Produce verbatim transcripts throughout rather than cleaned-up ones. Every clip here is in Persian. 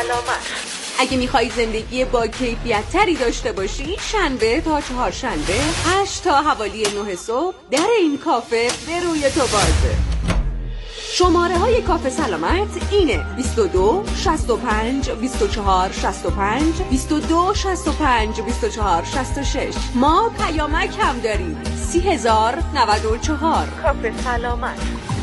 سلامت. اگه میخوای زندگی با کیفیت تری داشته باشی، شنبه تا چهارشنبه هشت تا حوالی نه صبح در این کافه به روی تو بازه. شماره های کافه سلامت اینه: بیست و دو شصت و پنج بیست و چهار شصت و پنج، بیست و دو شصت و پنج بیست و چهار شصت و شش. ما پیامک هم داریم: سی هزار نود و چهار. کافه سلامت.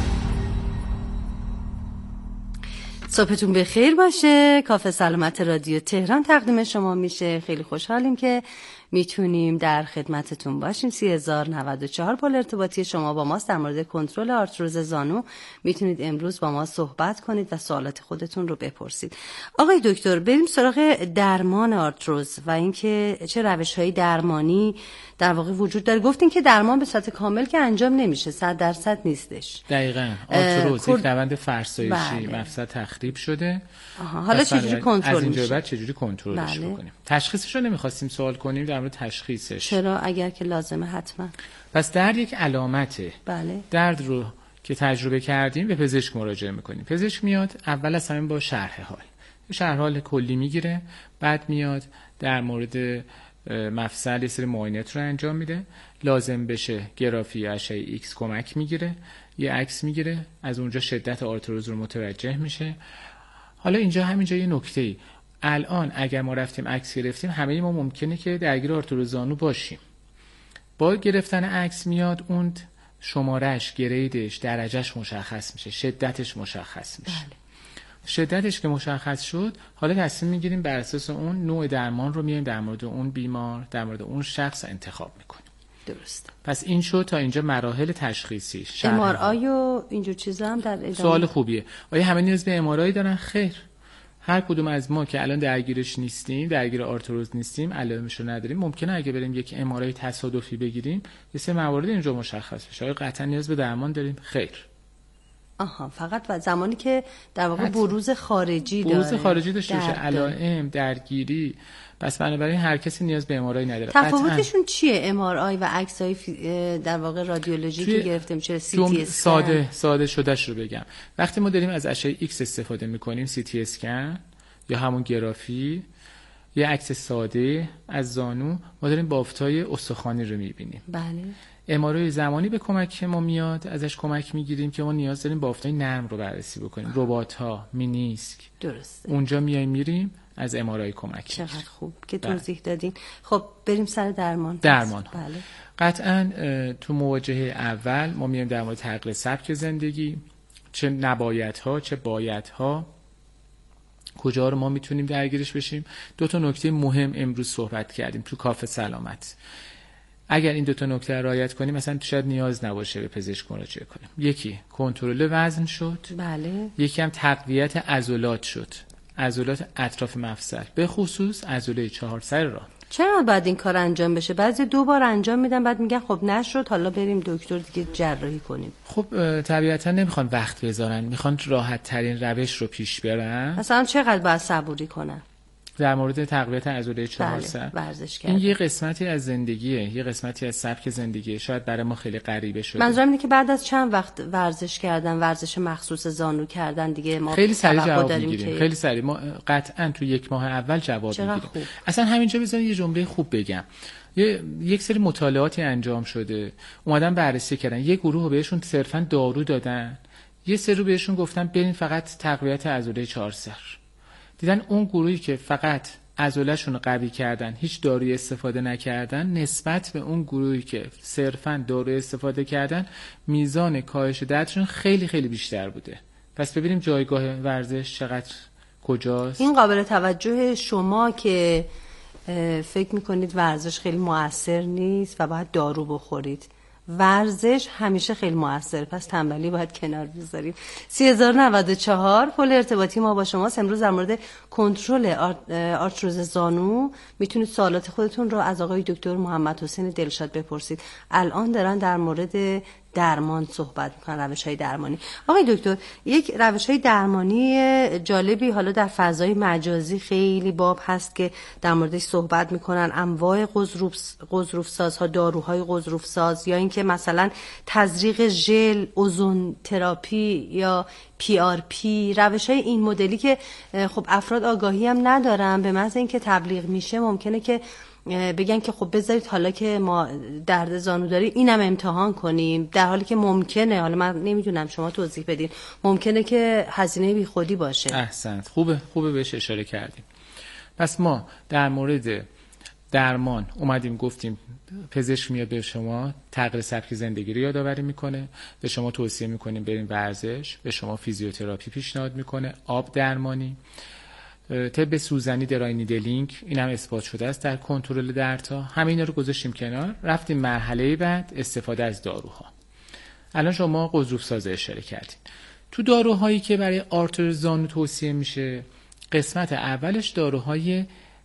صبحتون بخیر باشه. کافه سلامت رادیو تهران تقدیم شما میشه. خیلی خوشحالیم که میتونیم در خدمتتون باشیم. سی هزار نود و چهار پل ارتباطی شما با ماست. در مورد کنترل آرتروز زانو میتونید امروز با ما صحبت کنید و سوالات خودتون رو بپرسید. آقای دکتر، بریم سراغ درمان آرتروز و اینکه چه روش‌های درمانی در واقع وجود داره. گفتین که درمان به صورت کامل که انجام نمیشه، صد درصد نیستش. دقیقاً. آرتروز یک روند فرسایشی، بله. مفصل تخریب شده. آها. حالا چجوری کنترل از اینجا میشه؟ بعد چجوری کنترلش بله. بکنیم؟ تشخیصش رو نمیخواستیم سوال کنیم در مورد تشخیصش. چرا؟ اگر که لازمه حتما. پس درد یک علامته. بله. درد رو که تجربه کردیم به پزشک مراجعه میکنیم. پزشک میاد اول از همه با شرح حال. شرح حال کلی میگیره، بعد میاد در مورد مفصل یه سری معاینات رو انجام میده. لازم بشه گرافی اشعه ایکس کمک میگیره، یه عکس میگیره، از اونجا شدت آرتروز رو متوجه میشه. حالا اینجا همینجا یه نکته‌ای، الان اگر ما رفتیم عکس گرفتیم، همه ما ممکنه که درگیر آرتروز زانو باشیم. با گرفتن عکس میاد اون شمارش، گریدش، درجهش مشخص میشه، شدتش مشخص میشه. بله. شدتش که مشخص شد، حالا تصمیم میگیریم بر اساس اون نوع درمان رو میایم در مورد اون بیمار، در مورد اون شخص انتخاب میکنیم. درست. پس این شد تا اینجا مراحل تشخیصی. ام آر آی و اینجور چیزا هم در ادامه. سوال خوبیه. آیا همه نیاز به ام آر آی دارن؟ خیر. هر کدوم از ما که الان درگیرش نیستیم، درگیر آرتروز نیستیم، علائمش رو نداریم، ممکنه اگه بریم یک ام آر آی تصادفی بگیریم، یه سری موارد اینجا مشخص بشه. آیا قطعا نیاز به درمان داریم؟ خیر. آها، فقط و زمانی که در واقع بروز خارجی داره. بروز خارجی داشته باشه، علائم، درگیری، پس بنابراین هر کسی نیاز به ام آر آی نداره. تفاوتشون چیه ام آر آی و عکسای در واقع رادیولوژی که گرفتیم؟ چه سی تی اسکن؟ ساده ساده شدهش رو بگم. وقتی ما داریم از اشعه ایکس استفاده میکنیم، سی تی اسکن یا همون گرافی، یه عکس ساده از زانو، ما داریم بافتای استخوانی رو میبینیم. بله. ام آر آی زمانی به کمک ما میاد، ازش کمک میگیریم که ما نیاز داریم بافتای نرم رو بررسی بکنیم. ربات‌ها، مینیسک. درسته. اونجا میایم میریم از ام آر آی کمک. چقدر خوب که توضیح دادین. خب بریم سر درمان. درمان. بله. قطعاً تو مواجهه اول ما میایم در مورد تغییر سبک زندگی، چه نبایدها چه بایدها، کجا رو ما میتونیم درگیرش بشیم. دو تا نکته مهم امروز صحبت کردیم تو کافه سلامت. اگر این دو تا نکته رو رعایت کنیم، مثلا شاید نیاز نباشه به پزشک مراجعه کنیم. یکی کنترل وزن شد. بله. یکی هم تقویت عضلات شد. عضلات اطراف مفصل، به خصوص عضله چهار سر راه. چرا باید این کار انجام بشه؟ بعضی دو بار انجام میدن بعد میگن خب نشد، حالا بریم دکتر دیگه جراحی کنیم. خب طبیعتا نمیخوان وقت بذارن، میخوان راحت ترین روش رو پیش برن. مثلا چقدر باید صبوری کنن در مورد تقویت عضله چهار سر؟ بله، ورزش کردن. این یه قسمتی از زندگیه، یه قسمتی از سبک زندگیه، شاید برای ما خیلی غریبه شده. منظورم اینه که بعد از چند وقت ورزش کردن، ورزش مخصوص زانو کردن، دیگه ما خیلی سریع جواب داریم میگیریم. که... خیلی سریع ما قطعا تو یک ماه اول جواب میگیریم. خوب. اصلا همینجا بذارید یه جمله خوب بگم. یه یک سری مطالعاتی انجام شده، اومدن بررسی کردن، یه گروه بهشون صرفا دارو دادن، یه سری رو بهشون گفتن برین فقط تقویت عضله چهار سر. دیدن اون گروهی که فقط عضله‌شون رو قوی کردن، هیچ دارویی استفاده نکردن، نسبت به اون گروهی که صرفاً دارویی استفاده کردن، میزان کاهش دردشون خیلی خیلی بیشتر بوده. پس ببینیم جایگاه ورزش چقدر کجاست. این قابل توجه شما که فکر میکنید ورزش خیلی مؤثر نیست و باید دارو بخورید. ورزش همیشه خیلی موثر، پس تنبلی باید کنار بذاریم. سی هزار نود و چهار پل ارتباطی ما با شماست. امروز در مورد کنترل آرتروز زانو میتونید سوالات خودتون رو از آقای دکتر محمد حسین دلشاد بپرسید. الان دارن در مورد درمان صحبت میکنن، روش های درمانی. آقای دکتر، یک روش های درمانی جالبی حالا در فضای مجازی خیلی باب هست که در موردش صحبت میکنن، انواع غضروف سازها، داروهای غضروف ساز، یا اینکه مثلا تزریق ژل، اوزون تراپی یا پی آر پی، روش های این مدلی که خب افراد آگاهی هم ندارن، به محض اینکه تبلیغ میشه ممکنه که بگن که خب بذارید حالا که ما درد زانو داریم اینم امتحان کنیم، در حالی که ممکنه، حالا من نمیدونم شما توضیح بدین، ممکنه که هزینه بی خودی باشه. احسنت، خوبه خوبه بهش اشاره کردیم. پس ما در مورد درمان اومدیم گفتیم پزشک میاد به شما تغییر سبک زندگی رو یادآوری میکنه، به شما توصیه میکنیم بریم ورزش، به شما فیزیوتراپی پیشنهاد میکنه، آب درمانی، طب سوزنی درای نیدلینگ، این هم اثبات شده است در کنترل دردها. همه اینا رو گذاشتیم کنار، رفتیم مرحله بعد، استفاده از داروها. الان شما غضروف ساز اشاره کردین. تو داروهایی که برای آرتروز زانو توصیه میشه، قسمت اولش داروهای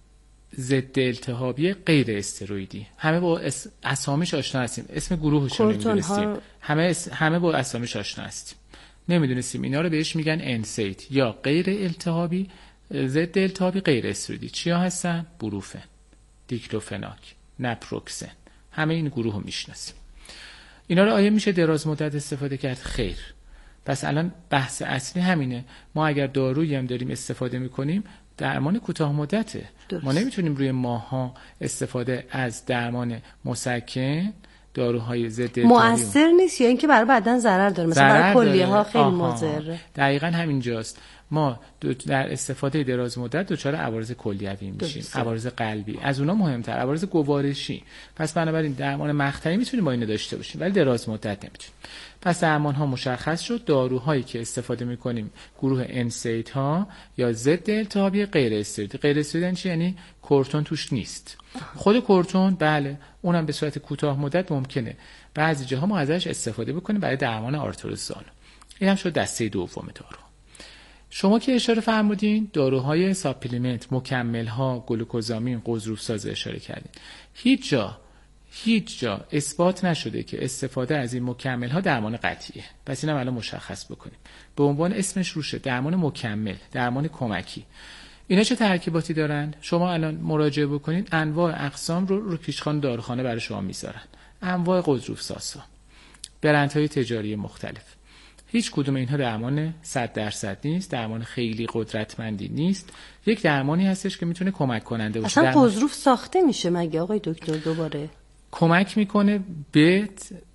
ضد التهابی غیر استروئیدی، همه با اسامیش آشنا هستیم، اسم گروهش رو نمیدونستیم، همه اس... همه با اسامیش آشنا هستیم، نمیدونستیم اینا رو بهش میگن انسید یا غیر التهابی ضد التهابی غیر استروئیدی. چیا هستن؟ بروفن، دیکلوفناک، نپروکسن، همه این گروه رو میشناسیم. اینا رو آیا میشه دراز مدت استفاده کرد؟ خیر. پس الان بحث اصلی همینه، ما اگر دارویی هم داریم استفاده میکنیم درمان کوتاه مدته. درست. ما نمیتونیم روی ماها استفاده از درمان مسکن، داروهای ضد مؤثر نیست یا اینکه برای بدن ضرر داره، مثلا برای کلیه ها خیلی مضره. دقیقاً همینجاست، ما در استفاده دراز مدت دچار عوارض کلیوی میشیم، عوارض قلبی، از اونها مهمتر عوارض گوارشی. پس بنابراین درمان مقطعی میتونیم با اینو داشته باشیم ولی دراز مدت نمیتونیم. پس درمان ها مشخص شد، داروهایی که استفاده میکنیم گروه انسیت ها یا ضد التهابی غیر استروئیدی. غیر استروئیدی چی؟ یعنی کورتون توش نیست. خود کورتون بله اونم به صورت کوتاه مدت ممکنه بعضی جاها ما ازش استفاده بکنیم برای درمان آرتروز زانو. اینم شد دسته دوم دارو. شما که اشاره فرمودین داروهای ساپلیمنت، مکمل ها، گلوکوزامین، غضروف ساز اشاره کردین. هیچ جا هیچ جا اثبات نشده که استفاده از این مکمل ها درمان قطعیه. پس اینم الان مشخص بکنیم. به عنوان اسمش روشه، درمان مکمل، درمان کمکی. اینا چه ترکیباتی دارن؟ شما الان مراجعه بکنید انواع اقسام رو رو پیشخوان داروخانه برای شما میذارن. انواع غضروف سازها، برندهای تجاری مختلف. هیچ کدوم اینها درمان صد درصد نیست، درمان خیلی قدرتمندی نیست. یک درمانی هستش که میتونه کمک کننده باشه. اصلا غضروف ساخته میشه مگه آقای دکتر؟ دوباره کمک میکنه به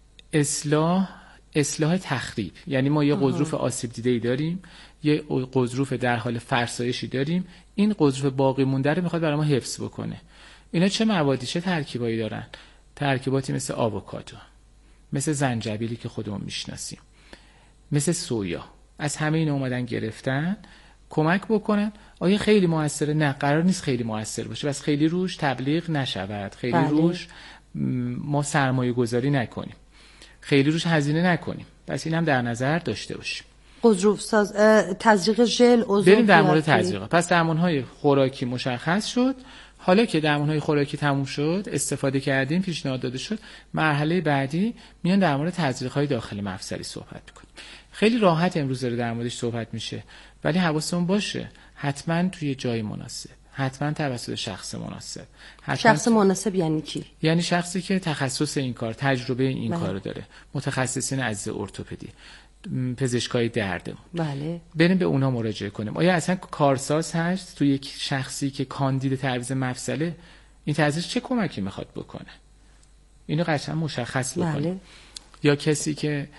اصلاح اصلاح تخریب. یعنی ما یه غضروف آسیب دیده‌ای داریم، یه غضروف در حال فرسایشی داریم، این غضروف باقی مونده رو میخواد برای ما حفظ بکنه. اینا چه موادی، چه ترکیبایی دارن؟ ترکیباتی مثل آووکادو، مثل زنجبیلی که خودمون میشناسیم، مثل سویا. از همه اینا اومدن گرفتن کمک بکنن. آیا خیلی موثره؟ نه، قرار نیست خیلی موثر باشه، بس خیلی روش تبلیغ نشود، خیلی بله. روش ما سرمایه گذاری نکنیم، خیلی روش هزینه نکنیم. پس اینم در نظر داشته باشیم. غضروف ساز، تزریق ژل، اوزون، بریم در مورد تزریق. پس درمان‌های خوراکی مشخص شد. حالا که درمان‌های خوراکی تموم شد، استفاده کردیم، پیشنهاد داده شد، مرحله بعدی میان در مورد تزریق‌های داخل مفصلی صحبت می‌کنیم. خیلی راحت امروز داره در موردش صحبت میشه، ولی حواسمون باشه حتما توی جای مناسب، حتما توسط شخص مناسب. شخص مناسب یعنی کی؟ یعنی شخصی که تخصص این کار، تجربه این بله. کارو داره، متخصصین عزیز ارتوپدی، پزشکای درد. بله. بریم به اونا مراجعه کنیم. آیا اصلا کارساز هست توی یک شخصی که کاندید تعویض مفصله، این تعویض چه کمکی میخواد بکنه؟ اینو قشنگ مشخص بکنیم. بله. یا کسی که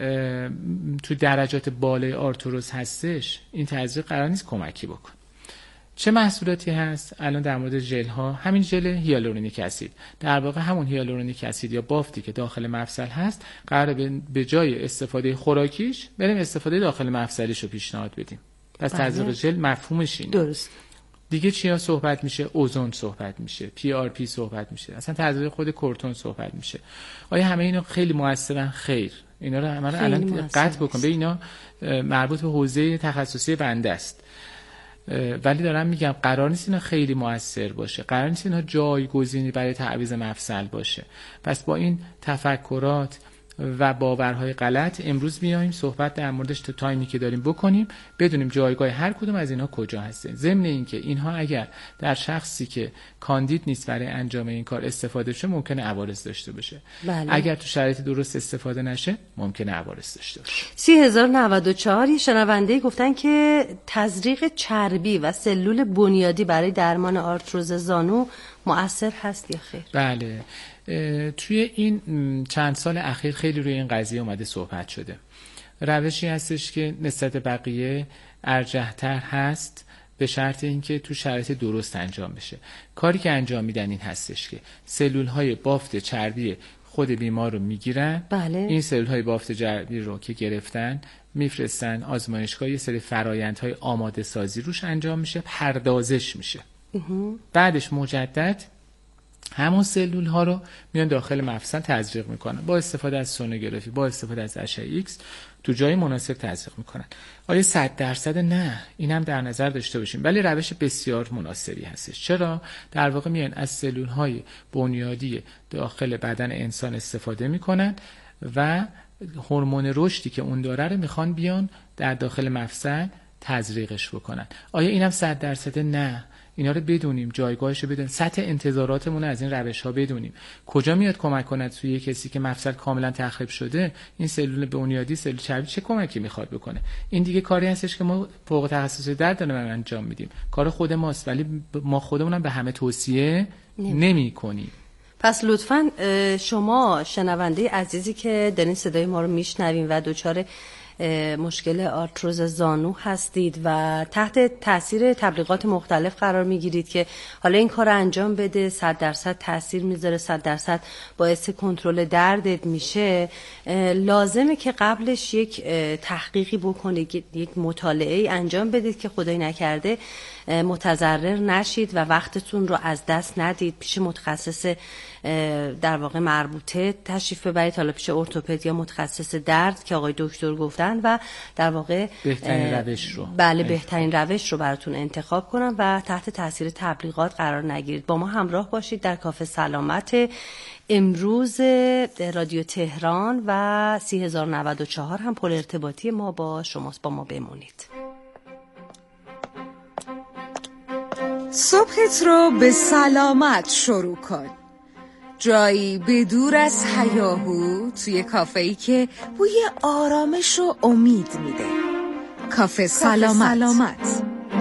تو درجات بالای آرتروز هستش، این تعویض قرار نیست کمکی بکنه. چه محصولاتی هست؟ الان در مورد ژل ها، همین ژل هیالورونیک اسید، در واقع همون هیالورونیک اسید یا بافتی که داخل مفصل هست، قراره به جای استفاده خوراکیش بریم استفاده داخل مفصلیش رو پیشنهاد بدیم. پس تزریق ژل مفهومش اینه. درست. دیگه چیا صحبت میشه؟ اوزون صحبت میشه، پی آر پی صحبت میشه، اصلا تزریق خود کورتون صحبت میشه. آیا همه اینا خیلی موثرن؟ خیر. اینا رو همه رو الان قطع بکن. به اینا مربوط به حوزه تخصصی بنده است. ولی دارم میگم قرار نیست اینا خیلی موثر باشه، قرار نیست اینا جایگزینی برای تعویض مفصل باشه. پس با این تفکرات و باورهای غلط امروز میایم صحبت در موردش تو تایمی که داریم بکنیم، بدونیم جایگاه هر کدوم از اینها کجا هسته. ضمن اینکه اینها اگر در شخصی که کاندید نیست برای انجام این کار استفاده شه ممکنه عوارض داشته باشه. بله. اگر تو شرایط درست استفاده نشه ممکنه عوارض داشته باشه. سی هزار و نود و چهار شنونده گفتن که تزریق چربی و سلول بنیادی برای درمان آرتروز زانو مؤثر هست یا خیر؟ بله، توی این چند سال اخیر خیلی روی این قضیه اومده صحبت شده. روشی هستش که نسبت بقیه ارجح‌تر هست به شرط اینکه تو شرایط درست انجام بشه. کاری که انجام میدن این هستش که سلول‌های بافت چربی خود بیمار رو میگیرن. بله. این سلول‌های بافت چربی رو که گرفتن میفرستن آزمایشگاه، یه سری فرآیندهای آماده سازی روش انجام میشه، پردازش میشه. بعدش مجدد همون سلول ها رو میان داخل مفصل تزریق میکنن با استفاده از سونوگرافی، با استفاده از اشعه ایکس تو جای مناسب تزریق میکنن. آیا صد درصد؟ نه، این هم در نظر داشته باشیم، ولی روش بسیار مناسبی هستش. چرا؟ در واقع میان از سلول های بنیادی داخل بدن انسان استفاده میکنن و هورمون رشدی که اون داره رو میخوان بیان در داخل مفصل تزریقش بکنن. آیا اینم صد درصد؟ نه، اینا رو بدونیم، جایگاهش رو بدونیم، سطح انتظاراتمون از این روش ها بدونیم. کجا میاد کمک کند توی یک کسی که مفصل کاملا تخریب شده؟ این سلول بنیادی، سلول چربی چه کمکی میخواد بکنه؟ این دیگه کاری هستش که ما فوق تخصصی درد داریم انجام میدیم، کار خود ماست، ولی ما خودمونم به همه توصیه نمی کنیم. پس لطفاً شما شنونده عزیزی که دارین صدای ما رو میشنوین و دچار مشکل آرتروز زانو هستید و تحت تاثیر تبلیغات مختلف قرار میگیرید که حالا این کار انجام بده صد درصد تاثیر میذاره، صد درصد باعث کنترل دردت میشه، لازمه که قبلش یک تحقیقی بکنید، یک مطالعه انجام بدید که خدای نکرده متضرر نشید و وقتتون رو از دست ندید. پیش متخصص در واقع مربوطه تشریف ببرید، حالا پیش ارتوپد یا متخصص درد که آقای دکتر گفتن و در واقع بهترین روش رو بله بهترین روش رو براتون انتخاب کنن و تحت تاثیر تبلیغات قرار نگیرید. با ما همراه باشید در کافه سلامت امروز رادیو تهران و سی هزار و نود و چهار هم پل ارتباطی ما با شماست. با ما بمونید. صبحت رو به سلامت شروع کن. جایی به دور از هیاهو توی کافه‌ای که بوی آرامش و امید میده. کافه سلامت. سلامت.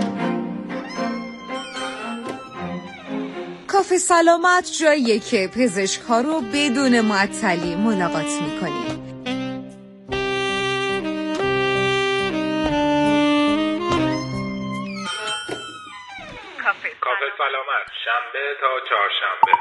کافه سلامت جاییه که پزشک‌ها رو بدون معطلی ملاقات می‌کنی. کافه سلامت شنبه تا چهارشنبه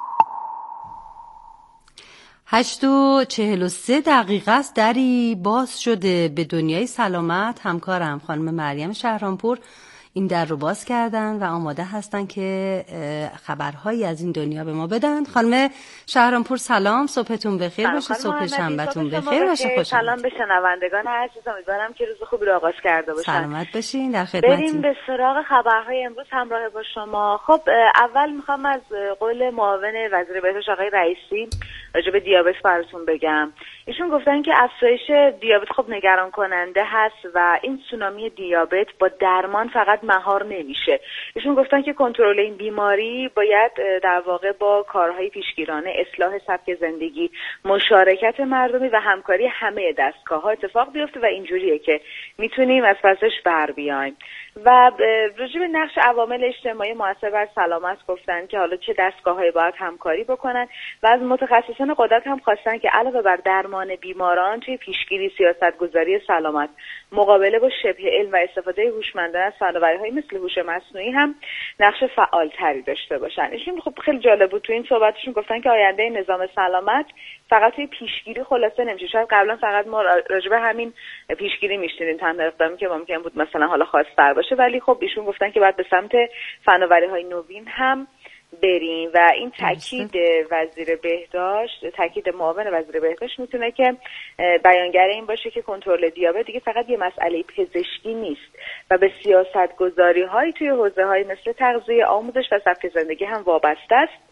هشت و چهل و سه دقیقه است. دری باز شده به دنیای سلامت. همکارم خانم مریم شهرانپور این در رو باز کردن و آماده هستن که خبرهایی از این دنیا به ما بدن. خانم شهرانپور سلام، صبحتون بخیر باشه، صبح شنبهتون بخیر باشه. خوش سلام به شنوندگان عزیز، امیدوارم که روز خوبی رو آغاز کرده باشن. سلامت باشین، در خدمتیم. بریم به سراغ خبرهای امروز همراه با شما. خب اول میخوام از قول معاون وزیر بهداشت آقای رئیسی راجع به دیابت براتون بگم. ایشون گفتن که افزایش دیابت خب نگران کننده هست و این تسونامی دیابت با درمان فقط مهار نمیشه. ایشون گفتن که کنترل این بیماری باید در واقع با کارهای پیشگیرانه، اصلاح سبک زندگی، مشارکت مردمی و همکاری همه دستگاه‌ها اتفاق بیفته و اینجوریه که میتونیم از پسش بر بیایم. و راجع به نقش عوامل اجتماعی مؤثر بر سلامت گفتن که حالا چه دستگاه‌هایی باید همکاری بکنن و از متخصصان قدرت هم خواستن که علاوه بر درمان بیماران توی پیشگیری، سیاستگذاری سلامت، مقابله با شبه علم و استفاده هوشمندانه از فناوری‌های مثل هوش مصنوعی هم نقش فعالتری داشته باشن. این خب خیلی جالب بود. تو این صحبتشون گفتن که آینده نظام سلامت فقط توی پیشگیری خلاصه نمیشه. شاید قبلا فقط ما راجع به همین پیشگیری میشنیدیم، تنها اقدامی که ممکن بود مثلا حالا خاص‌تر باشه، ولی خب ایشون گفتن که باید به سمت فناوری‌های نوین هم بریم و این تاکید وزیر بهداشت، تاکید معاون وزیر بهداشت میتونه که بیانگر این باشه که کنترل دیابت دیگه فقط یه مسئله پزشکی نیست و به سیاست‌گذاری‌های توی حوزه‌های مثل تغذیه، آموزش و سبک زندگی هم وابسته است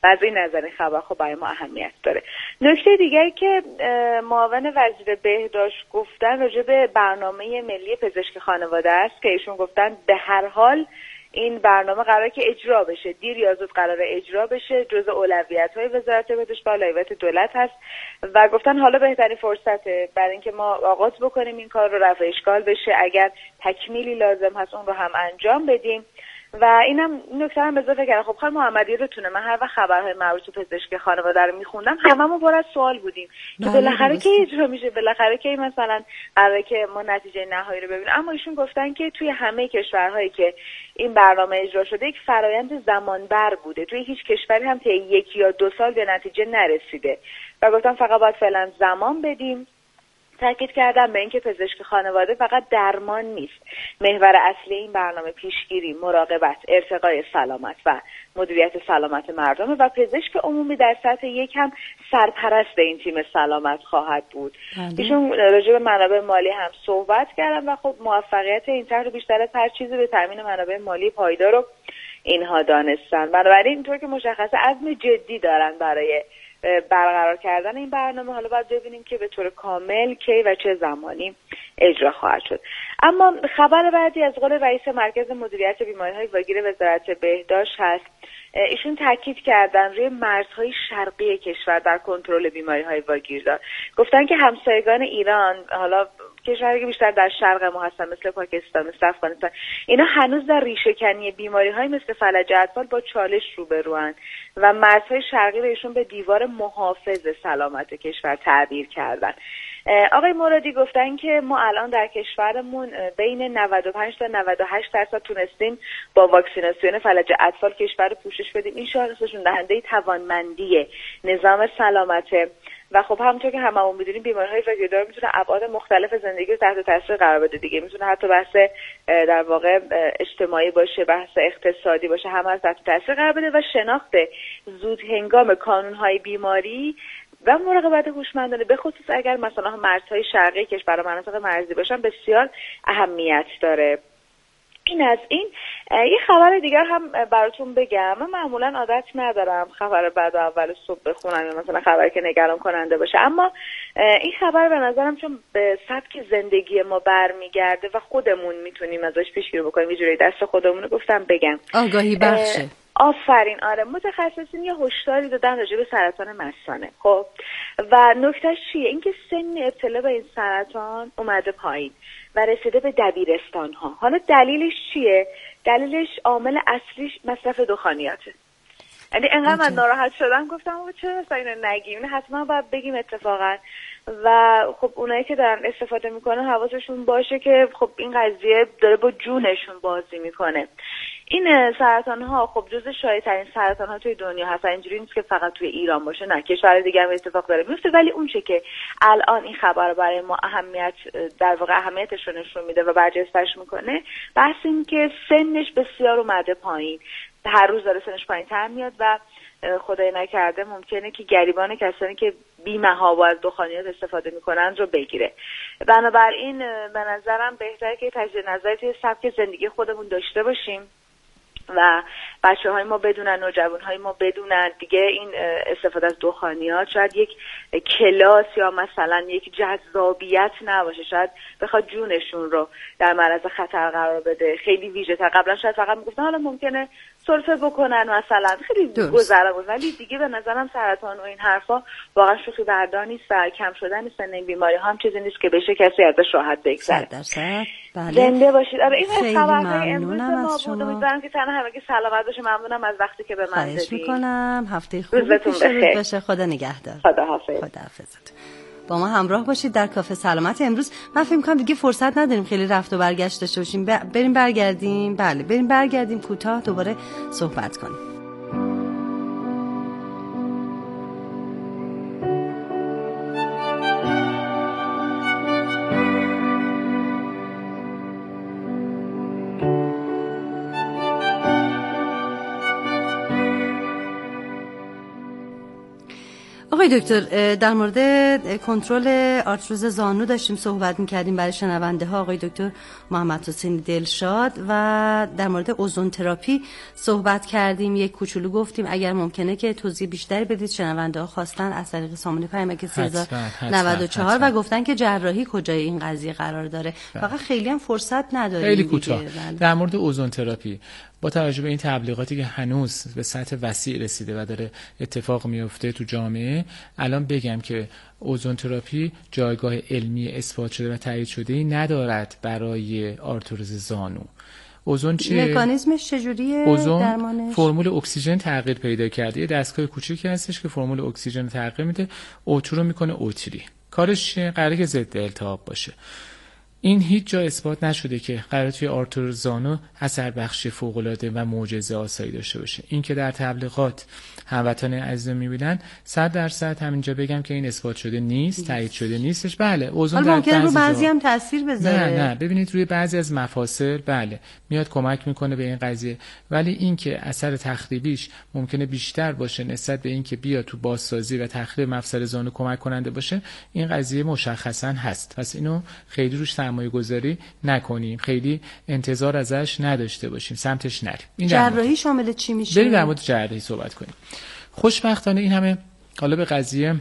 و از این نظر این خبر خب برای ما اهمیت داره. نکته دیگری که معاون وزیر بهداشت گفتن راجع به برنامه ملی پزشکی خانواده است که ایشون گفتن به هر حال این برنامه قراره که اجرا بشه، دیر یا زود قراره اجرا بشه، جزء اولویت‌های وزارت بهداشت و اولویت دولت هست و گفتن حالا بهترین فرصته برای اینکه ما آغاز بکنیم این کار رو، رفع اشکال بشه، اگر تکمیلی لازم هست اون رو هم انجام بدیم. و اینم نکته هم اضافه کردم. خب خانم محمدی رتونه، من هر وقت خبرهای مربوط به پزشکی خانواده رو میخوندم هممون پر از سوال بودیم که بالاخره کی اجرا میشه، بالاخره کی مثلا قراره که ما نتیجه نهایی رو ببینیم. اما ایشون گفتن که توی همه کشورهایی که این برنامه اجرا شده یک فرایند زمانبر بوده، توی هیچ کشوری هم طی یک یا دو سال به نتیجه نرسیده و گفتن فقط باید فعلا زمان بدیم. تاکید کردم به اینکه پزشک خانواده فقط درمان نیست، محور اصلی این برنامه پیشگیری، مراقبت، ارتقای سلامت و مدیریت سلامت مردم و پزشک عمومی در سطح یک هم سرپرست این تیم سلامت خواهد بود. ایشون راجع به منابع مالی هم صحبت کردن و خب موفقیت این طرح رو بیشتر از هر چیزی به تامین منابع مالی پایدار رو اینها دانستن. بنابراین اینطور که مشخصه عزم جدی دارن برای برقرار کردن این برنامه. حالا باید ببینیم که به طور کامل کی و چه زمانی اجرا خواهد شد. اما خبر بعدی از قول رئیس مرکز مدیریت بیماری‌های واگیر وزارت بهداشت هست. ایشون تاکید کردن روی مرزهای شرقی کشور در کنترل بیماری‌های واگیردار. گفتن که همسایگان ایران، حالا کشوری که بیشتر در شرق ما هستن مثل پاکستان، مثل افغانستان، اینا هنوز در ریشه‌کنی بیماری‌های مثل فلج اطفال با چالش روبروان و مرزهای شرقی رو ایشون به دیوار محافظ سلامت کشور تعبیر کردن. آقای مرادی گفتن که ما الان در کشورمون بین نود و پنج تا نود و هشت درصد تونستیم با واکسیناسیون فلج اطفال کشور رو پوشش بدیم. این شانسشون دهنده توانمندی نظام سلامته و خب همونطور که هممون می‌دونیم بیماری‌های واگیردار میتونه ابعاد مختلف زندگی رو تحت تاثیر قرار بده دیگه. میتونه حتی بحث در واقع اجتماعی باشه، بحث اقتصادی باشه، همه از تحت تاثیر قرار بده و شناخت زود هنگام کانون‌های بیماری و مراقبت هوشمندانه به خصوص اگر مثلا مرزهای شرقی کشور مناطق مرزی باشن بسیار اهمیت داره. این از این. یه خبر دیگر هم براتون بگم. من معمولا عادت ندارم خبر بعد و اول صبح بخونم یا مثلا خبری که نگران کننده باشه، اما این خبر به نظرم چون به سبک زندگی ما برمیگرده و خودمون میتونیم ازش پیشگیری بکنیم، یه جوری دست خودمون رو گفتم بگم. آگاهی بخشه. آفرین. آره، متخصصین یه هشداری دادن راجع به سرطان مثانه. خب و نکتهش چیه؟ اینکه سن ابتلا به این سرطان اومده پایین و رسیده به دبیرستان ها. حالا دلیلش چیه؟ دلیلش عامل اصلیش مصرف دخانیاته. یعنی انقدر من ناراحت شدم گفتم چرا مثلا اینو نگیم؟ حتما باید بگیم اتفاقا. و خب اونایی که دارن استفاده میکنن حواسشون باشه که خب این قضیه داره با جونشون بازی میکنه. این سرطان ها خب جزو شایع ترین سرطان ها توی دنیا هست. اینجوری نیست که فقط توی ایران باشه، نه، کشور دیگه هم اتفاق داره میفته. ولی اون چه که الان این خبر برای ما اهمیت در واقع اهمیتش رو نشون میده و برجسته‌اش میکنه، بحث این که سنش بسیار اومده پایین، هر روز داره سنش پایین‌تر میاد و خدای نکرده ممکنه که گریبان کسانی که بی‌محابا از دخانیات استفاده میکنن رو بگیره. بنابراین به نظرم بهتره که تجدید نظری توی سبک زندگی خودمون داشته باشیم و بچه های ما بدونن، نوجوان های ما بدونن دیگه این استفاده از دخانیات شاید یک کلاس یا مثلا یک جذابیت نباشه، شاید بخواد جونشون رو در معرض خطر قرار بده. خیلی ویژه تر قبلا شاید فقط میگفتن حالا ممکنه سرفه بکنن مثلا، خیلی گذرا بود، ولی دیگه به نظرم سرطان و این حرفا واقعا شوخی بردار نیست و کم شدن سن این بیماری ها هم چیزی نیست که بشه کسی ازش راحت بگذره. بله. زنده باشید. آره، این خبرهای امروز ما بود. امیدوارم که تنها همگی سلامت باشه. ممنونم از وقتی که به من دادید. خواهش میکنم. هفته خوبی پیش رو باشه. خدا نگهدار. خدا حافظ. خدا حافظت. با ما همراه باشید در کافه سلامت. امروز من فکر می‌کنم دیگه فرصت نداریم خیلی رفت و برگشت داشته باشیم. بریم برگردیم. بله، بریم برگردیم کوتاه دوباره صحبت کنیم. آقای دکتر در مورد کنترل آرتروز زانو داشتیم صحبت می‌کردیم برای شنونده ها، آقای دکتر محمد حسین دلشاد، و در مورد اوزون تراپی صحبت کردیم. یک کوچولو گفتیم اگر ممکنه که توضیح بیشتری بدید، شنونده ها خواستن از طریق سامانه پیامک سه هزار و نود و چهار و گفتن که جراحی کجای این قضیه قرار داره. فقط خیلی هم فرصت نداریم. خیلی کوتاه در مورد اوزون تراپی با توجه به این تبلیغاتی که هنوز به سطح وسیع رسیده و داره اتفاق میفته تو جامعه، الان بگم که اوزون تراپی جایگاه علمی اثبات شده و تایید شده ای ندارد برای آرتروز زانو. اوزون چیه؟ مکانیزمش چجوریه؟ اوزون درمانش؟ فرمول اکسیژن تغییر پیدا کرده. یه دستگاه کوچیکی هستش که فرمول اکسیژن رو تغییر میده، اوتو رو میکنه اوتری. کارش چیه؟ قراره که ضد التهاب باشه. این هیچ جا اثبات نشده که قرار توی آرتروز زانو اثر بخشی فوق‌العاده و معجزه آسایی داشته باشه. این که در تبلیغات هموطن عزیز می‌بینن صد درصد همینجا بگم که این اثبات شده نیست، تایید شده نیستش. بله، اوزون در ممکنه رو بعضی هم تاثیر بذاره. نه نه ببینید روی بعضی از مفاصل بله میاد کمک میکنه به این قضیه، ولی این که اثر تخریبیش ممکنه بیشتر باشه نسبت به این که بیا تو بازسازی و تخریب مفصل زانو کمک کننده باشه، این قضیه مشخصا هست. پس اینو خیلی روش سرمایه گذاری نکنیم، خیلی انتظار ازش نداشته باشیم، سمتش نریم. این جراحی شامل چی میشه؟ بریم در مورد جراحی صحبت کنیم. خوشبختانه این همه حالا به قضیه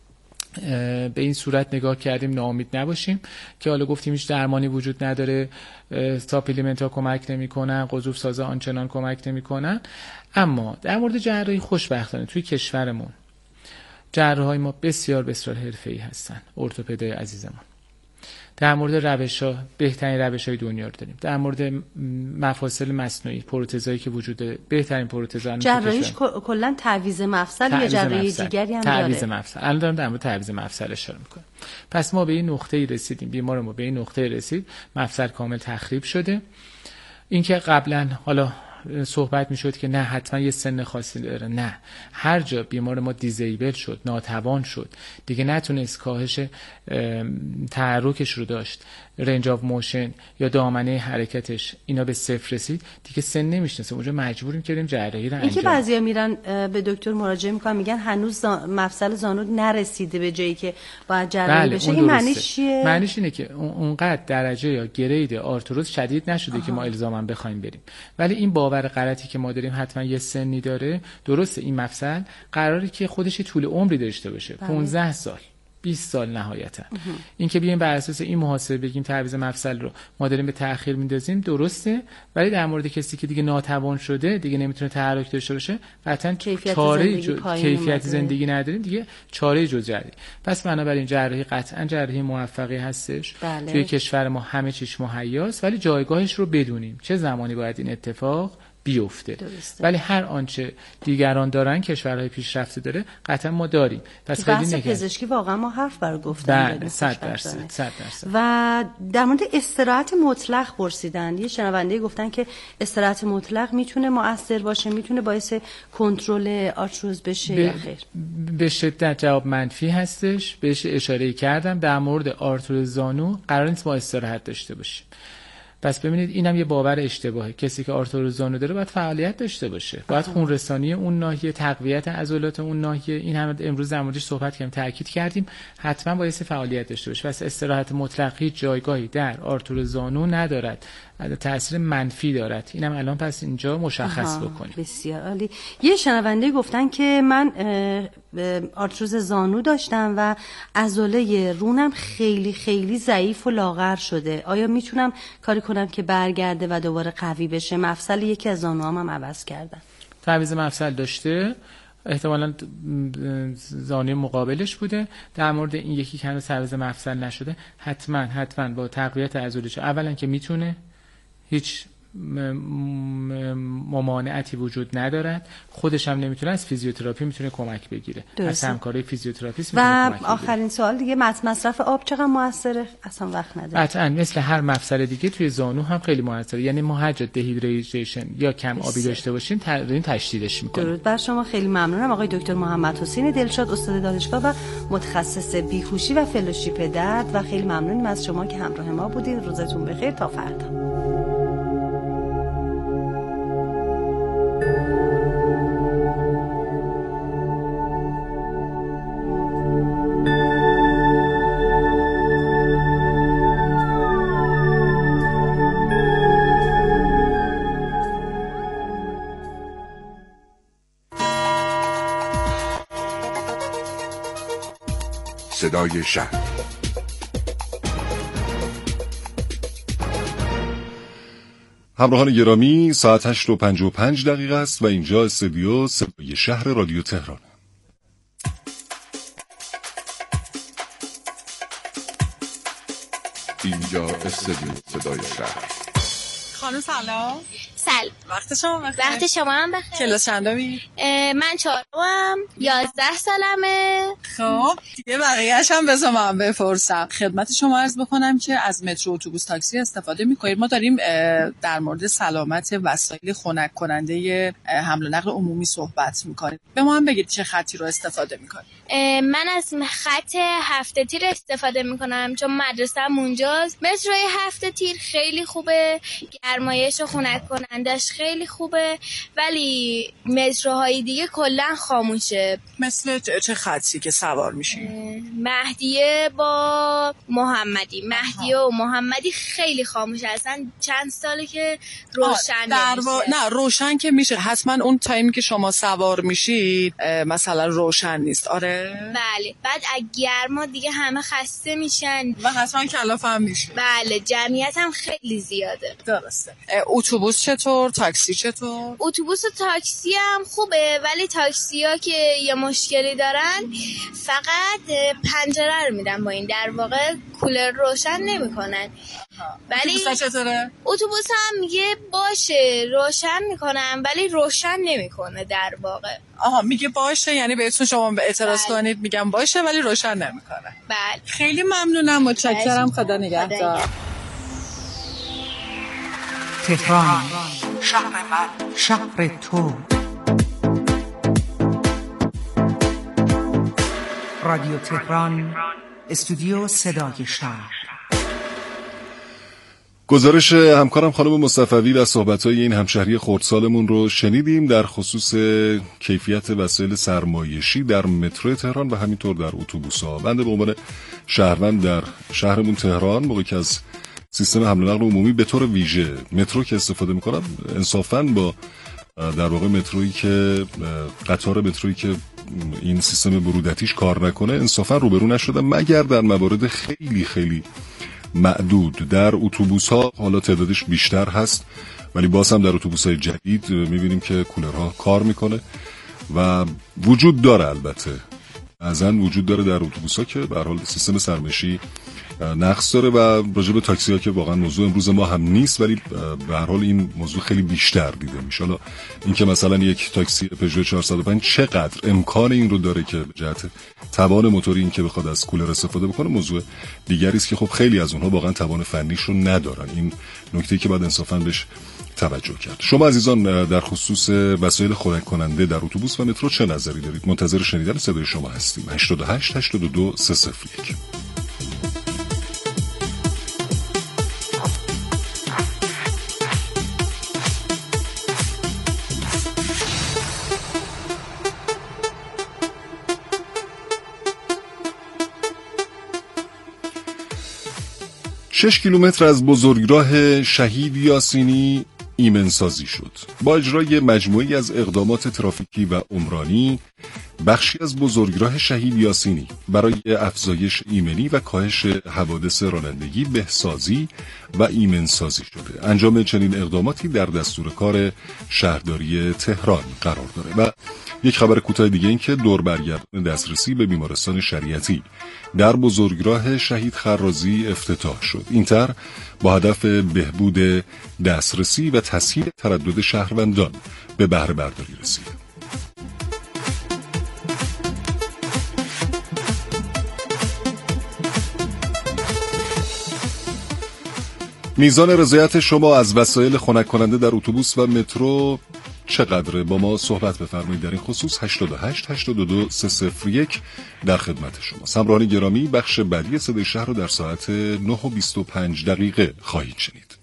به این صورت نگاه کردیم ناامید نباشیم که حالا گفتیم هیچ درمانی وجود نداره، ساپلیمنت ها کمک نمی‌کنن، قضوف سازا آنچنان کمک نمی‌کنن. اما در مورد جراحی خوشبختانه توی کشورمون جراحای ما بسیار بسیار حرفه‌ای هستن، ارتوپدای عزیزمون. در مورد روش‌ها بهترین روش‌های دنیا رو داریم. در مورد مفاصل مصنوعی، پروتزایی که وجود داره، بهترین پروتزا. جراحیش کلا تعویض مفصل یا جراحی دیگری هم داره؟ تعویض مفصل. الان دارم در مورد تعویض مفصل اشاره می‌کنم. پس ما به این نقطه‌ای رسیدیم، بیمار ما به این نقطه‌ای رسید، مفصل کامل تخریب شده. اینکه قبلا حالا صحبت میشد که نه حتما یه سن خاصی داره، نه، هر جا بیمار ما دیزیبل شد، ناتوان شد، دیگه نتونست کاهش تحرکش رو داشت، رنج آف موشن یا دامنه حرکتش اینا به صفر رسید، دیگه سن نمیشناسه، اونجا مجبوریم کردیم جراحی رو انجام. اینکه بعضیا میرن به دکتر مراجعه میکنن میگن هنوز زا... مفصل زانو نرسیده به جایی که باید جراحی بله، بشه، این معنیش چیه؟ معنیش اینه که اونقدر درجه یا گرید آرتروز شدید نشده آها. که ما الزاما بخوایم بریم، ولی این باور غلطی که ما داریم حتما یه سنی داره. درسته این مفصل قراره که خودش طول عمری داشته باشه، بله. پانزده سال بیست سال نهایتا. این که بیایم بر اساس این محاسبه بگیم تعویض مفصل رو ما داریم به تأخیر میندازیم درسته، ولی در مورد کسی که دیگه ناتوان شده، دیگه نمیتونه تحرک داشته باشه، قطعا چاره جو... کیفیت زندگی نداریم، دیگه چاره جز جراحی. پس بنابراین جراحی قطعا جراحی موفقی هستش. بله. توی کشور ما همه چیش مهیاست، ولی جایگاهش رو بدونیم چه زمانی باید این اتفاق بیفته. درسته. ولی هر آنچه دیگران دارن، کشورهای پیشرفته داره، قطعا ما داریم. پس خیلی بحث پزشکی واقعا ما حرف برای گفتن داریم. صد درصد صد درصد. و در مورد استراحت مطلق پرسیدن، یه شنونده گفتن که استراحت مطلق میتونه مؤثر باشه، میتونه باعث کنترل آرتروز بشه ب... یا خیر؟ به شدت جواب منفی هستش. بهش اشاره کردم. در مورد آرتروز زانو قرار نیست ما استراحت داشته باشیم. پس ببینید اینم یه باور اشتباهه. کسی که آرتروز زانو داره باید فعالیت داشته باشه، باید خون رسانی اون ناحیه، تقویت عضلات اون ناحیه، این هم امروز در موردش صحبت کردیم، تاکید کردیم، حتما باید فعالیت داشته باشه. پس استراحت مطلق هیچ جایگاهی در آرتروز زانو ندارد، تاثیر منفی دارد. اینم الان پس اینجا مشخص بکنیم. بسیار عالی. یه شنونده گفتن که من آرتروز زانو داشتم و عضله رونم خیلی خیلی ضعیف و لاغر شده، آیا میتونم کاری کنم که برگرده و دوباره قوی بشه؟ مفصل یکی از زانوام هم عوض کردم. تعویض مفصل داشته، احتمالاً زانوی مقابلش بوده. در مورد این یکی که هنوز تعویض مفصل نشده، حتما حتما با تقویت عضلش، اولا که میتونه، هیچ ممانعتی وجود ندارد، خودش هم نمیتونه، از فیزیوتراپی میتونه کمک بگیره، از همکارای فیزیوتراپیست میتونه و کمک بگیره. و آخرین سوال دیگه، مصرف آب چقدر موثره؟ اصلا وقت نداره. قطعا مثل هر مفصل دیگه توی زانو هم خیلی موثره، یعنی ما هر جا دهیدریشن یا کم آبی داشته باشیم داریم تشدیدش میکنیم. درود بر شما، خیلی ممنونم آقای دکتر محمد حسین دلشاد، استاد دانشگاه و متخصص بیهوشی و فلوشیپ درد، و خیلی ممنونیم از شما که همراه ما بودید. روزتون بخیر، تا فردا. صدای شهر. همراهان گرامی، ساعت هشت و پنج و پنج دقیقه است و اینجا استودیو صدای شهر رادیو تهران. اینجا استودیو صدای شهر. خانم سلام. سلام. وقت شما بخیر. وقت شما هم بخیر. کلاس چندمی؟ من چهارمم، یازده سالمه. خب دیگه بقیه‌اش هم بذار من بپرسم. خدمت شما عرض بکنم که از مترو، اتوبوس، تاکسی استفاده می‌کنید. ما داریم در مورد سلامت وسایل خنک کننده حمل و نقل عمومی صحبت می‌کنیم. به ما هم بگید چه خطی رو استفاده می‌کنید. من از خط هفت تیر استفاده می‌کنم چون مدرسه‌م اونجاست. متروی هفت تیر خیلی خوبه، گرمایش و خنک کنندش خیلی خوبه، ولی متروهای دیگه کلا خاموشه. مثل چه خطی که سوار میشی؟ مهدیه با محمدی. مهدیه و محمدی خیلی خاموشه، اصلا چند ساله که روشن نمیشه. و... نه روشن که میشه، حتما اون تایمی که شما سوار میشید مثلا روشن نیست. آره بله. بعد اگه گرما دیگه همه خسته میشن و حتما کلاف هم میشه. بله، جمعیت هم خیلی زیاده. درسته. اتوبوس چطور؟ تاکسی چطور؟ اتوبوس و تاکسی هم خوبه، ولی تاکسی ها که یه مشکلی دارن فقط پنجره رو میدن با این، در واقع کولر روشن نمیکنن. ولی اتوبوس چطوره؟ اتوبوس هم میگه باشه روشن میکنن ولی روشن نمیکنه در واقع. آها میگه باشه، یعنی بهتون شما به اعتراض بله. کنید میگم باشه ولی روشن نمیکنه. بله. خیلی ممنونم، متشکرم، خدا نگهدار. تهران، شهر من، شهر تو. رادیو تهران، استودیو صدای شهر. گزارش همکارم خانم مصطفی و صحبت‌های این همشهری خردسالمون رو شنیدیم در خصوص کیفیت وسایل سرمایشی در مترو تهران و همینطور در اتوبوس‌ها. بنده به عنوان شهروند در شهرمون تهران، موقعی که از سیستم حمل و نقل عمومی به طور ویژه مترو که استفاده می‌کنم، انصافاً با در واقع مترویی که قطار مترویی که این سیستم برودتیش کار نکنه انصافاً روبرو نشدم، مگر در موارد خیلی خیلی معدود. در اتوبوس‌ها حالا تعدادش بیشتر هست، ولی باز هم در اتوبوس‌های جدید می‌بینیم که کولرها کار میکنه و وجود داره، البته بعضاً وجود داره در اتوبوس‌ها که به هر حال سیستم سرمشی نقص داره. و راجع به تاکسی‌ها که واقعا موضوع امروز ما هم نیست، ولی به هر حال این موضوع خیلی بیشتر دیده میشه. حالا اینکه مثلا یک تاکسی پژو چهارصد و پنج چقدر امکان این رو داره که به جهت توان موتوری این که بخواد از کولر استفاده بکنه موضوع دیگری است که خب خیلی از اونها واقعا توان فنیش رو ندارن. این نکته‌ای که باید انصافا بهش توجه کرد. شما عزیزان در خصوص وسایل خنک کننده در اتوبوس و مترو چه نظری دارید؟ منتظر شنیدن صدای شما هستیم. هشت هشت هشت دو سه صفر یک. شش کیلومتر از بزرگراه شهید یاسینی ایمنسازی شد. با اجرای مجموعی از اقدامات ترافیکی و عمرانی، بخشی از بزرگراه شهید یاسینی برای افزایش ایمنی و کاهش حوادث رانندگی بهسازی و ایمنسازی شده. انجام چنین اقداماتی در دستور کار شهرداری تهران قرار داره. و یک خبر کوتاه دیگه این که دور برگردان دسترسی به بیمارستان شریعتی در بزرگراه شهید خرازی افتتاح شد. این طرح با هدف بهبود دسترسی و تسهیل تردد شهروندان به بهره برداری رسید. میزان رضایت شما از وسایل خنک کننده در اتوبوس و مترو چقدره؟ با ما صحبت بفرمایید در این خصوص. هشت هشت هشت دو سه صفر یک در خدمت شما. همراهان گرامی، بخش بعدی صدای شهر رو در ساعت نه و بیست و پنج دقیقه خواهید شنید.